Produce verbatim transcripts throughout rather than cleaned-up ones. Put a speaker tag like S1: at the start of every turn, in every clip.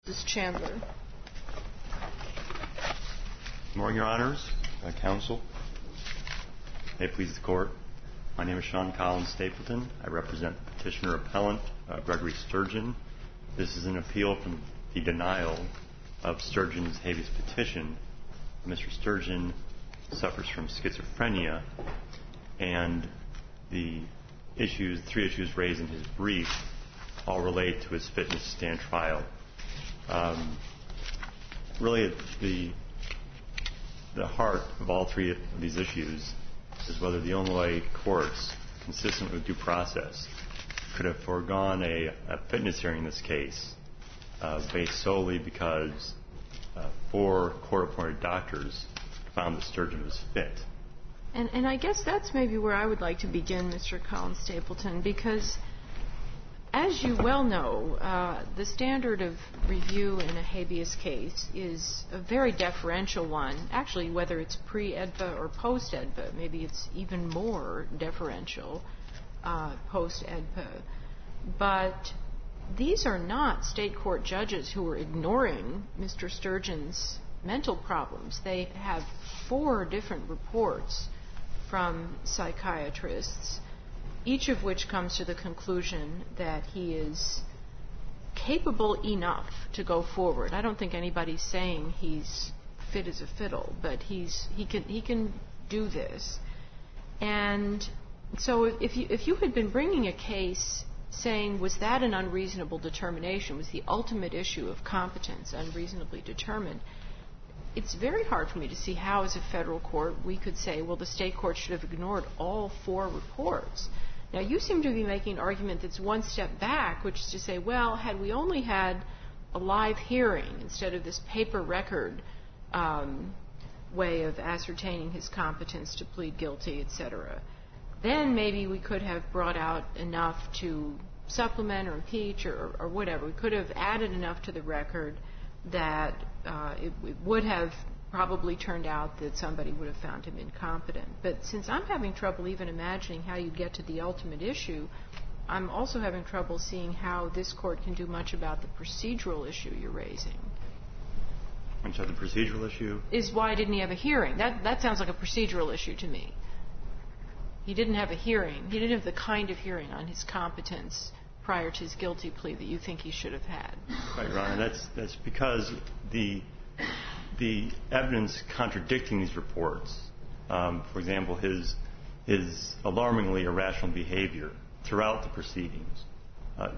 S1: Miz Chandler.
S2: Good morning, Your Honors, uh, Counsel. May it please the Court. My name is Sean Collins Stapleton. I represent the petitioner-appellant, uh, Gregory Sturgeon. This is an appeal from the denial of Sturgeon's habeas petition. Mister Sturgeon suffers from schizophrenia, and the issues, three issues raised in his brief all relate to his fitness to stand trial. Um, really, the the heart of all three of these issues is whether the Illinois courts, consistent with due process, could have foregone a, a fitness hearing in this case uh, based solely because uh, four court-appointed doctors found that Sturgeon was fit.
S1: And, and I guess that's maybe where I would like to begin, Mister Collins Stapleton, because as you well know, uh, the standard of review in a habeas case is a very deferential one. Actually, whether it's pre-E D P A or post-E D P A, maybe it's even more deferential uh, post-E D P A. But these are not state court judges who are ignoring Mister Sturgeon's mental problems. They have four different reports from psychiatrists, each of which comes to the conclusion that he is capable enough to go forward. I don't think anybody's saying he's fit as a fiddle, but he's he can he can do this. And so if you if you had been bringing a case saying, was that an unreasonable determination, was the ultimate issue of competence unreasonably determined, it's very hard for me to see how, as a federal court, we could say, well, the state court should have ignored all four reports. Now, you seem to be making an argument that's one step back, which is to say, well, had we only had a live hearing instead of this paper record um, way of ascertaining his competence to plead guilty, et cetera, then maybe we could have brought out enough to supplement or impeach or, or whatever. We could have added enough to the record that uh, it, it would have probably turned out that somebody would have found him incompetent. But since I'm having trouble even imagining how you get to the ultimate issue, I'm also having trouble seeing how this court can do much about the procedural issue you're raising.
S2: And so the procedural issue
S1: is, why didn't he have a hearing? That that sounds like a procedural issue to me. He didn't have a hearing. He didn't have the kind of hearing on his competence prior to his guilty plea that you think he should have had.
S2: Right, Your Honor. That's that's because the the evidence contradicting these reports, um, for example, his his alarmingly irrational behavior throughout the proceedings, uh,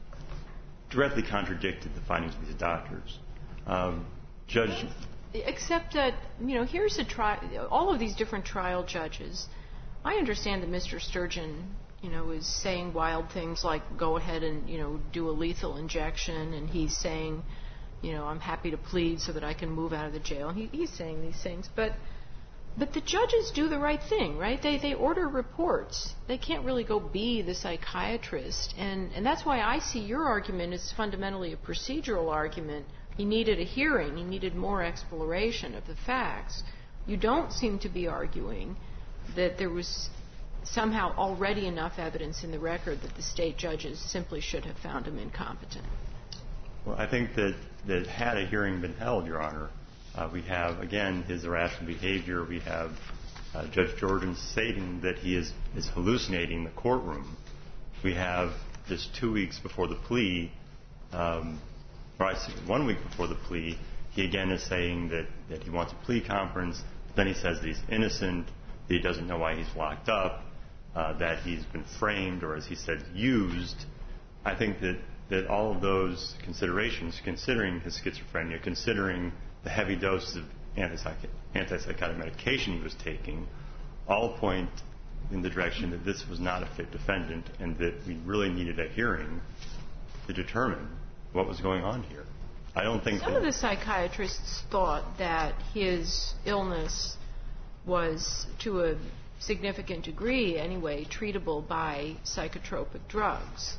S2: directly contradicted the findings of these doctors. Um, Judge,
S1: except that you know, here's a trial. All of these different trial judges. I understand that Mister Sturgeon, you know, is saying wild things like go ahead and, you know, do a lethal injection, and he's saying, you know, I'm happy to plead so that I can move out of the jail. He, he's saying these things, but but the judges do the right thing, right? They they order reports. They can't really go be the psychiatrist, and and that's why I see your argument as fundamentally a procedural argument. He needed a hearing. He needed more exploration of the facts. You don't seem to be arguing that there was somehow already enough evidence in the record that the state judges simply should have found him incompetent.
S2: Well, I think that, that had a hearing been held, Your Honor, uh, we have, again, his irrational behavior. We have uh, Judge Jordan stating that he is, is hallucinating the courtroom. We have this two weeks before the plea, um, or I say one week before the plea, he again is saying that, that he wants a plea conference. Then he says that he's innocent, that he doesn't know why he's locked up, uh, that he's been framed, or as he said, used. I think that, that all of those considerations, considering his schizophrenia, considering the heavy doses of antipsychotic, antipsychotic medication he was taking, all point in the direction that this was not a fit defendant and that we really needed a hearing to determine what was going on here. I don't think
S1: Some
S2: that
S1: of the psychiatrists thought that his illness was, to a significant degree anyway, treatable by psychotropic drugs.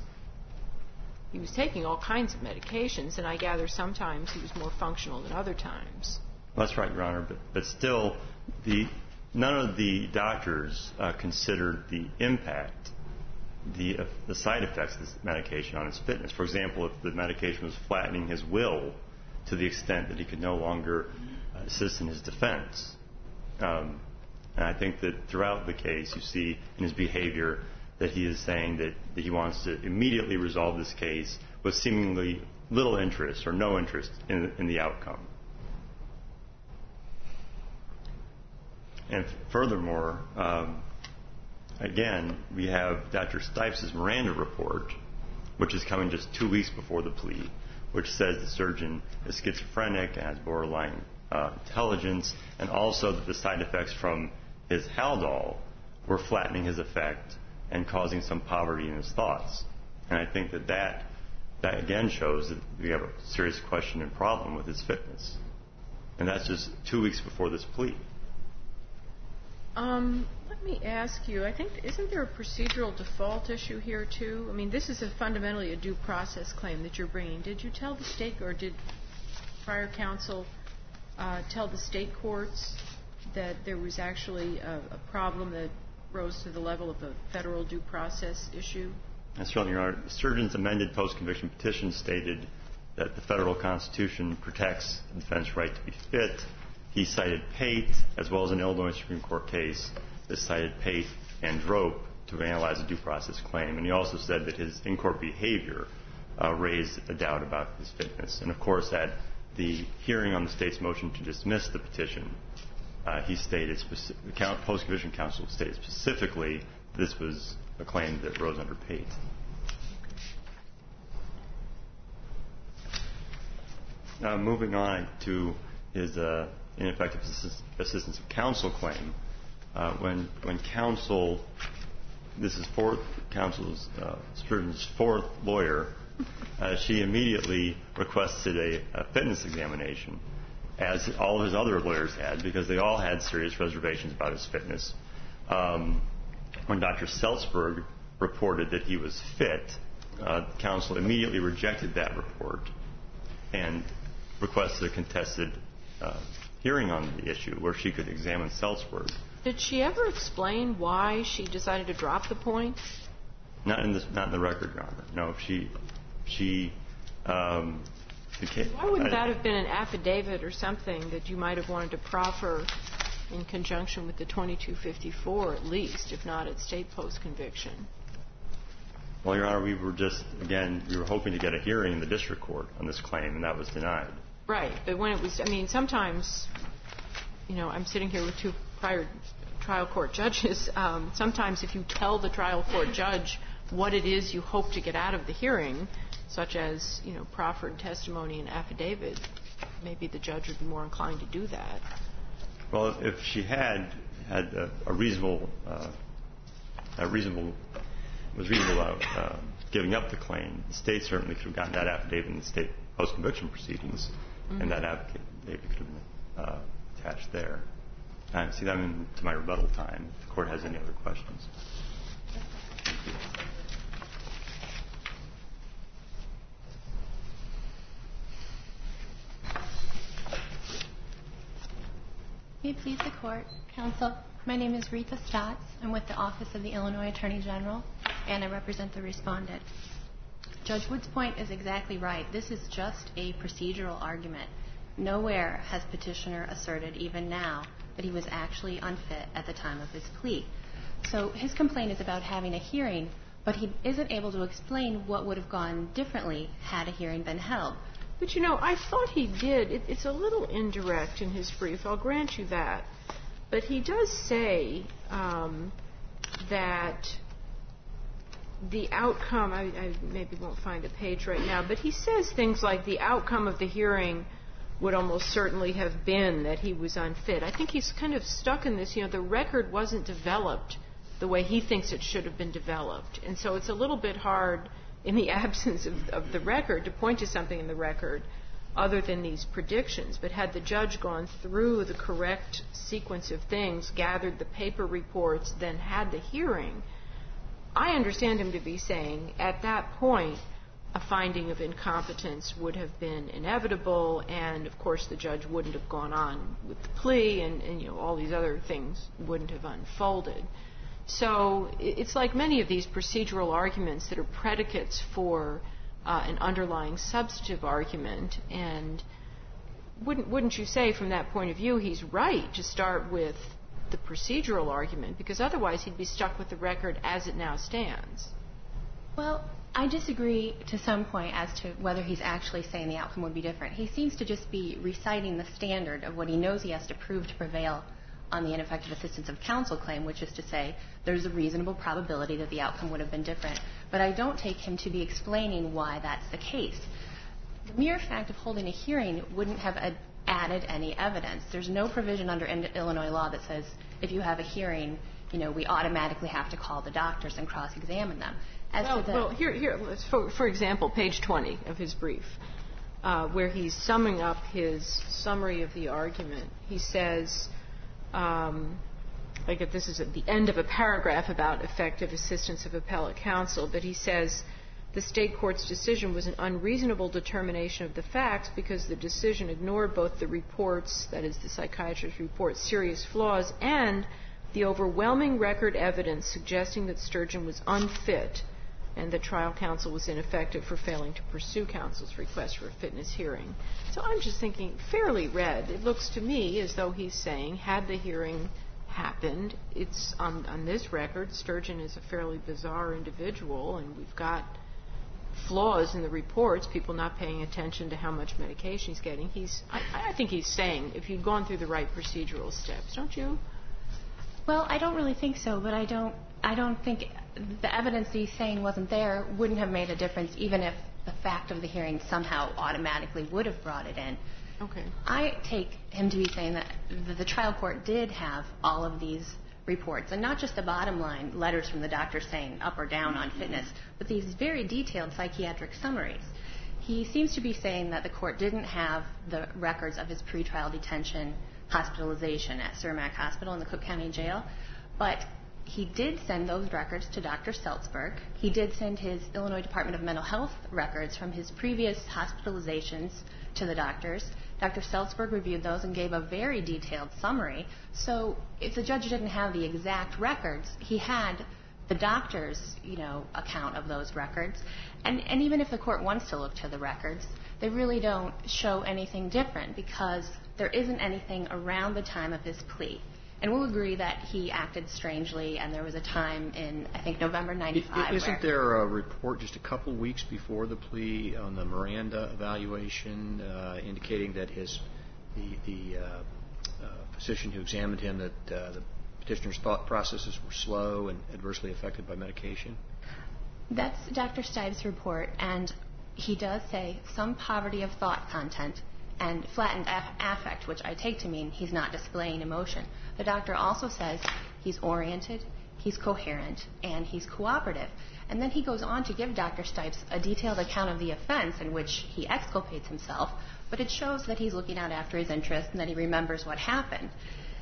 S1: He was taking all kinds of medications, and I gather sometimes he was more functional than other times.
S2: That's right, Your Honor, but, but still, the, none of the doctors uh, considered the impact the, uh, the side effects of this medication on his fitness. For example, if the medication was flattening his will to the extent that he could no longer assist in his defense. Um, and I think that throughout the case, you see in his behavior that he is saying that, that he wants to immediately resolve this case with seemingly little interest or no interest in, in the outcome. And furthermore, um, again, we have Doctor Stipes' Miranda report, which is coming just two weeks before the plea, which says the surgeon is schizophrenic and has borderline uh, intelligence, and also that the side effects from his Haldol were flattening his effect and causing some poverty in his thoughts. And I think that that, that again shows that we have a serious question and problem with his fitness. And that's just two weeks before this plea.
S1: Um, let me ask you, I think, isn't there a procedural default issue here, too? I mean, this is a fundamentally a due process claim that you're bringing. Did you tell the state, or did prior counsel uh, tell the state courts that there was actually a, a problem that rose to the level of a federal due process issue?
S2: That's certainly right. The surgeon's amended post-conviction petition stated that the federal Constitution protects the defendant's right to be fit. He cited Pate, as well as an Illinois Supreme Court case that cited Pate and Drope to analyze a due process claim. And he also said that his in-court behavior uh, raised a doubt about his fitness. And, of course, at the hearing on the state's motion to dismiss the petition, uh, he stated, speci- the post-conviction counsel stated specifically this was a claim that rose under Pate. Now, moving on to his uh, ineffective assist- assistance of counsel claim, uh, when when counsel, this is fourth counsel's uh, surgeon's fourth lawyer, uh, she immediately requested a, a fitness examination, as all of his other lawyers had, because they all had serious reservations about his fitness. Um, when Doctor Seltzberg reported that he was fit, uh, counsel immediately rejected that report and requested a contested uh, hearing on the issue where she could examine Seltzberg.
S1: Did she ever explain why she decided to drop the point?
S2: Not in the not in the record, Your Honor. No, she she. Um, became,
S1: why wouldn't
S2: I,
S1: that have been an affidavit or something that you might have wanted to proffer in conjunction with the twenty-two fifty-four at least, if not at state post-conviction?
S2: Well, Your Honor, we were just, again, we were hoping to get a hearing in the district court on this claim, and that was denied.
S1: Right, but when it was, I mean, sometimes, you know, I'm sitting here with two prior trial court judges. Um, sometimes if you tell the trial court judge what it is you hope to get out of the hearing, such as, you know, proffered testimony and affidavit, maybe the judge would be more inclined to do that.
S2: Well, if she had had a, a reasonable, uh, a reasonable, was reasonable about uh, giving up the claim, the state certainly could have gotten that affidavit in the state post-conviction proceedings, mm-hmm. and that affidavit could have been uh, attached there. I see that I'm into my rebuttal time. If the court has any other questions. Thank you.
S3: May it please the court, counsel. My name is Rita Stotz. I'm with the Office of the Illinois Attorney General, and I represent the respondent. Judge Wood's point is exactly right. This is just a procedural argument. Nowhere has petitioner asserted, even now, that he was actually unfit at the time of his plea. So his complaint is about having a hearing, but he isn't able to explain what would have gone differently had a hearing been held.
S1: But, you know, I thought he did. It, it's a little indirect in his brief. I'll grant you that. But he does say um, that the outcome, I, I maybe won't find the page right now, but he says things like the outcome of the hearing would almost certainly have been that he was unfit. I think he's kind of stuck in this, you know, the record wasn't developed the way he thinks it should have been developed. And so it's a little bit hard in the absence of, of the record to point to something in the record other than these predictions. But had the judge gone through the correct sequence of things, gathered the paper reports, then had the hearing, I understand him to be saying at that point a finding of incompetence would have been inevitable, and of course the judge wouldn't have gone on with the plea, and, and you know all these other things wouldn't have unfolded. So it's like many of these procedural arguments that are predicates for uh, an underlying substantive argument. And wouldn't wouldn't you say from that point of view he's right to start with the procedural argument, because otherwise he'd be stuck with the record as it now stands?
S3: Well, I disagree to some point as to whether he's actually saying the outcome would be different. He seems to just be reciting the standard of what he knows he has to prove to prevail on the ineffective assistance of counsel claim, which is to say there's a reasonable probability that the outcome would have been different. But I don't take him to be explaining why that's the case. The mere fact of holding a hearing wouldn't have ad- added any evidence. There's no provision under Illinois law that says if you have a hearing, you know, we automatically have to call the doctors and cross-examine them. As
S1: well,
S3: to the
S1: well, here, here, let's, for, for example, page twenty of his brief, uh, where he's summing up his summary of the argument. He says, um, like if this is at the end of a paragraph about effective assistance of appellate counsel, but he says the state court's decision was an unreasonable determination of the facts because the decision ignored both the reports, that is the psychiatrist's report's serious flaws, and the overwhelming record evidence suggesting that Sturgeon was unfit and the trial counsel was ineffective for failing to pursue counsel's request for a fitness hearing. So I'm just thinking, fairly read, it looks to me as though he's saying, had the hearing happened, it's on, on this record, Sturgeon is a fairly bizarre individual, and we've got flaws in the reports, people not paying attention to how much medication he's getting. He's, I, I think he's saying, if you'd gone through the right procedural steps, don't you?
S3: Well, I don't really think so, but I don't I don't think the evidence he's saying wasn't there wouldn't have made a difference, even if the fact of the hearing somehow automatically would have brought it in.
S1: Okay.
S3: I take him to be saying that the trial court did have all of these reports, and not just the bottom line letters from the doctor saying up or down on fitness, but these very detailed psychiatric summaries. He seems to be saying that the court didn't have the records of his pretrial detention hospitalization at Cermak Hospital in the Cook County Jail, but he did send those records to Doctor Seltzberg. He did send his Illinois Department of Mental Health records from his previous hospitalizations to the doctors. Doctor Seltzberg reviewed those and gave a very detailed summary. So if the judge didn't have the exact records, he had the doctor's, you know, account of those records. And, and even if the court wants to look to the records, they really don't show anything different because there isn't anything around the time of his plea. And we'll agree that he acted strangely, and there was a time in, I think, November ninety-five.
S4: Isn't
S3: where
S4: there a report just a couple weeks before the plea on the Miranda evaluation uh, indicating that his the, the uh, uh, physician who examined him that uh, the petitioner's thought processes were slow and adversely affected by medication?
S3: That's Doctor Stives' report, and he does say some poverty of thought content and flattened aff- affect, which I take to mean he's not displaying emotion. The doctor also says he's oriented, he's coherent, and he's cooperative. And then he goes on to give Doctor Stives a detailed account of the offense in which he exculpates himself, but it shows that he's looking out after his interests and that he remembers what happened.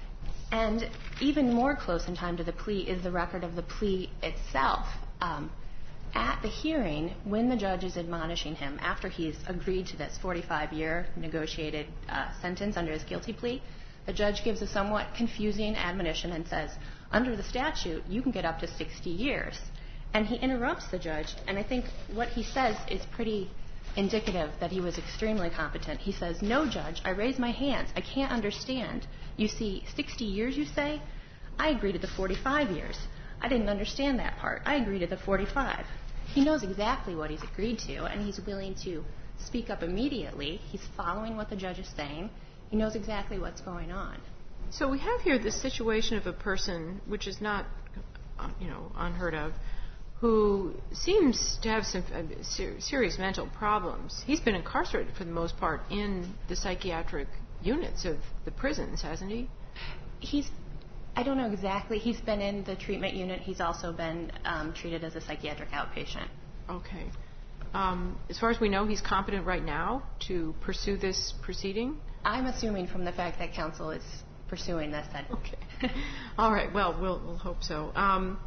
S3: And even more close in time to the plea is the record of the plea itself. Um, At the hearing, when the judge is admonishing him, after he's agreed to this forty-five-year negotiated uh, sentence under his guilty plea, the judge gives a somewhat confusing admonition and says, under the statute, you can get up to sixty years. And he interrupts the judge, and I think what he says is pretty indicative that he was extremely competent. He says, no, judge, I raise my hands. I can't understand. You see, sixty years, you say? I agree to the forty-five years. I didn't understand that part. I agree to the forty-five. He knows exactly what he's agreed to, and he's willing to speak up immediately. He's following what the judge is saying. He knows exactly what's going on.
S1: So we have here this situation of a person, which is not, you know, unheard of, who seems to have some uh, ser- serious mental problems. He's been incarcerated for the most part in the psychiatric units of the prisons, hasn't he?
S3: He's I don't know exactly. He's been in the treatment unit. He's also been um, treated as a psychiatric outpatient.
S1: Okay. Um, as far as we know, he's competent right now to pursue this proceeding?
S3: I'm assuming from the fact that counsel is pursuing this. That
S1: okay. All right. Well, we'll, we'll hope so. Um,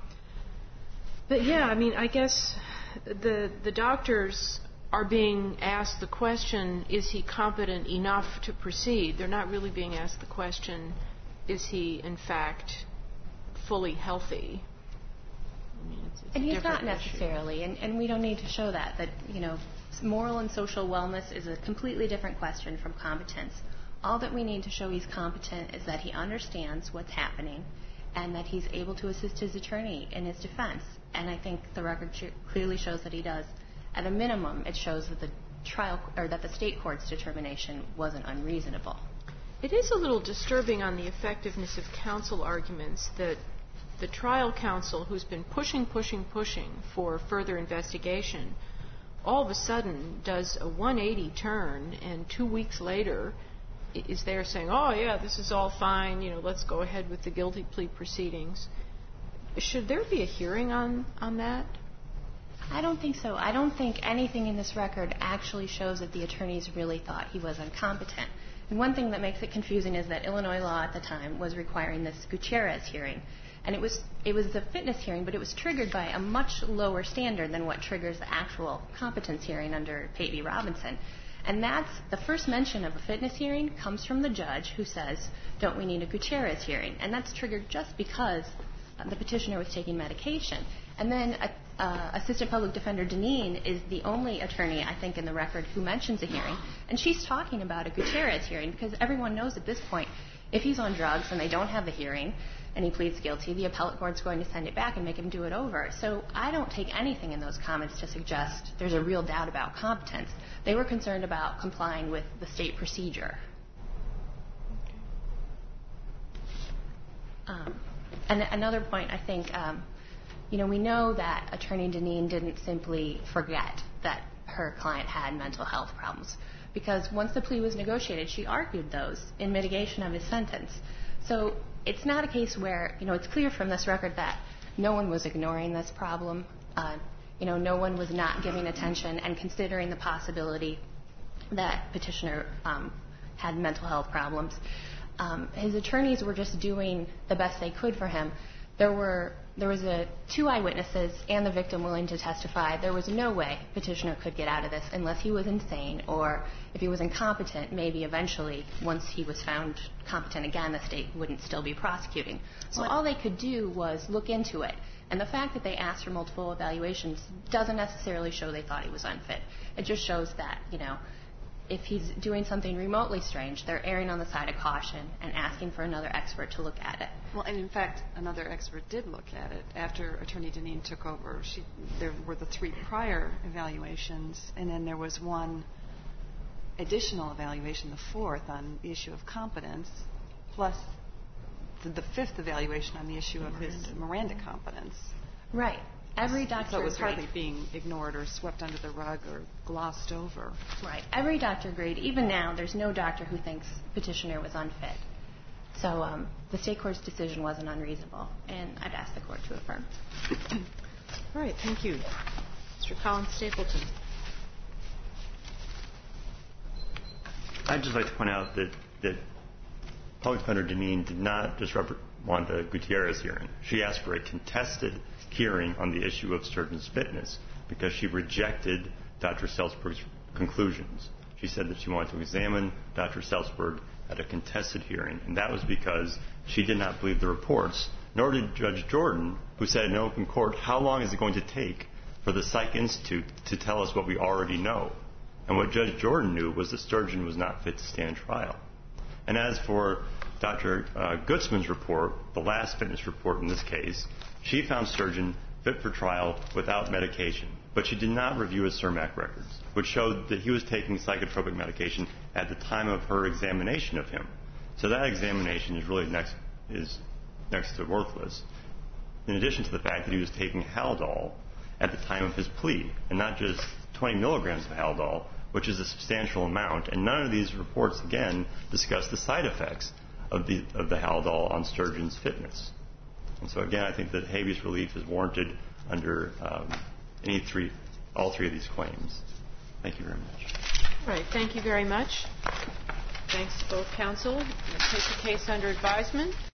S1: but, yeah, I mean, I guess the the doctors are being asked the question, is he competent enough to proceed? They're not really being asked the question, is he, in fact, fully healthy? I mean, it's, it's
S3: And
S1: a
S3: he's
S1: different
S3: not
S1: issue.
S3: necessarily, and, and we don't need to show that, that, you know, moral and social wellness is a completely different question from competence. All that we need to show he's competent is that he understands what's happening and that he's able to assist his attorney in his defense. And I think the record sh- clearly shows that he does. At a minimum, it shows that the trial or that the state court's determination wasn't unreasonable.
S1: It is a little disturbing on the effectiveness of counsel arguments that the trial counsel, who's been pushing, pushing, pushing for further investigation, all of a sudden does a one eighty turn, and two weeks later is there saying, oh, yeah, this is all fine, you know, let's go ahead with the guilty plea proceedings. Should there be a hearing on, on that?
S3: I don't think so. I don't think anything in this record actually shows that the attorneys really thought he was incompetent. And one thing that makes it confusing is that Illinois law at the time was requiring this Gutierrez hearing. And it was it was a fitness hearing, but it was triggered by a much lower standard than what triggers the actual competence hearing under Pate v. Robinson. And that's the first mention of a fitness hearing comes from the judge who says, don't we need a Gutierrez hearing? And that's triggered just because the petitioner was taking medication. And then uh, uh, Assistant Public Defender Deneen is the only attorney, I think, in the record who mentions a hearing. And she's talking about a Gutierrez hearing because everyone knows at this point if he's on drugs and they don't have the hearing and he pleads guilty, the appellate court's going to send it back and make him do it over. So I don't take anything in those comments to suggest there's a real doubt about competence. They were concerned about complying with the state procedure. Um, and another point, I think, um, you know, we know that Attorney Deneen didn't simply forget that her client had mental health problems because once the plea was negotiated, she argued those in mitigation of his sentence. So it's not a case where, you know, it's clear from this record that no one was ignoring this problem. Uh, you know, no one was not giving attention and considering the possibility that petitioner um, had mental health problems. Um, his attorneys were just doing the best they could for him. There were there was a, two eyewitnesses and the victim willing to testify. There was no way petitioner could get out of this unless he was insane or if he was incompetent, maybe eventually once he was found competent again, the state wouldn't still be prosecuting. So all they could do was look into it. And the fact that they asked for multiple evaluations doesn't necessarily show they thought he was unfit. It just shows that, you know, if he's doing something remotely strange, they're erring on the side of caution and asking for another expert to look at it.
S5: Well, and in fact, another expert did look at it after Attorney Deneen took over. She, there were the three prior evaluations, and then there was one additional evaluation, the fourth, on the issue of competence, plus the, the fifth evaluation on the issue of his Miranda competence.
S3: Right. Every doctor
S5: So it was
S3: agreed.
S5: hardly being ignored or swept under the rug or glossed over.
S3: Right. Every doctor agreed. Even now, there's no doctor who thinks petitioner was unfit. So um, the state court's decision wasn't unreasonable, and I'd ask the court to affirm.
S1: All right, thank you. Mister Colin Stapleton.
S2: I'd just like to point out that, that Public Defender Deneen did not just rep- want a Gutierrez hearing. She asked for a contested hearing on the issue of Sturgeon's fitness because she rejected Doctor Salzberg's conclusions. She said that she wanted to examine Doctor Salzberg at a contested hearing, and that was because she did not believe the reports, nor did Judge Jordan, who said in open court, how long is it going to take for the Psych Institute to tell us what we already know? And what Judge Jordan knew was that Sturgeon was not fit to stand trial. And as for Doctor Uh, Gutzman's report, the last fitness report in this case, she found Sturgeon fit for trial without medication, but she did not review his CIRMAC records, which showed that he was taking psychotropic medication at the time of her examination of him. So that examination is really next is next to worthless, in addition to the fact that he was taking Haldol at the time of his plea, and not just twenty milligrams of Haldol, which is a substantial amount, and none of these reports, again, discuss the side effects of the of the Haldol on Sturgeon's fitness. And so, again, I think that habeas relief is warranted under um, any three, all three of these claims. Thank you very much.
S1: All right, thank you very much. Thanks to both counsel. We'll take the case under advisement.